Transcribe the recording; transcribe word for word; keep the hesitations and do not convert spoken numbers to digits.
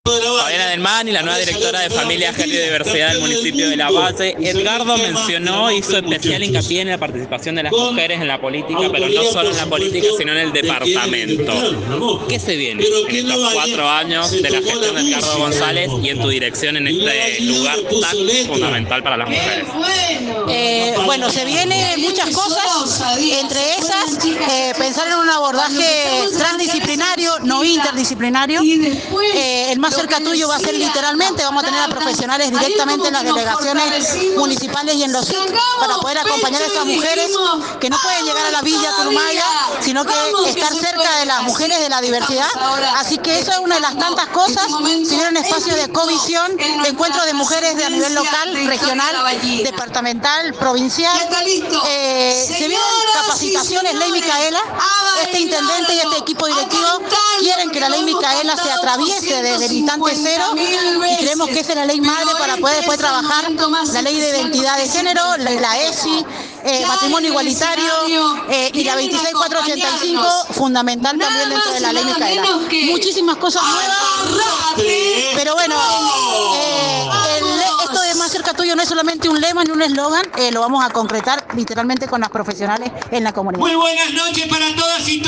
Fabiana Delman y la nueva directora de Familia, Género y Diversidad del municipio de La Valle. Edgardo mencionó, hizo especial hincapié en la participación de las mujeres en la política, pero no solo en la política, sino en el departamento. ¿Qué se viene en estos cuatro años de la gestión de Edgardo González y en tu dirección en este lugar tan fundamental para las mujeres? Eh, bueno, se vienen muchas cosas, entre esas eh, pensar en un abordaje transdisciplinario, no interdisciplinario. Eh, el más cerca tuyo va a ser literalmente, vamos a tener a profesionales directamente en las delegaciones municipales y en los S I C para poder acompañar a estas mujeres que no pueden llegar a la Villa Turumaya, sino que estar cerca de las mujeres de la diversidad. Así que eso es una de las tantas cosas. Se viene un espacio de covisión, de encuentro de mujeres de a nivel local, regional, departamental, provincial. Eh, se vienen capacitaciones, ley Micaela. Este intendente y este equipo directivo quieren que la ley Micaela se atraviese desde el instante cero y creemos que esa es la ley madre para poder después trabajar la ley de identidad de género, la, la E S I, eh, matrimonio igualitario eh, y la veintiséis mil cuatrocientos ochenta y cinco, fundamental también dentro de la ley Micaela. Muchísimas cosas nuevas, pero bueno, eh, el, esto de más cerca tuyo no es solamente un lema ni un eslogan, eh, lo vamos a concretar literalmente con las profesionales en la comunidad. Muy buenas noches para todas y todos.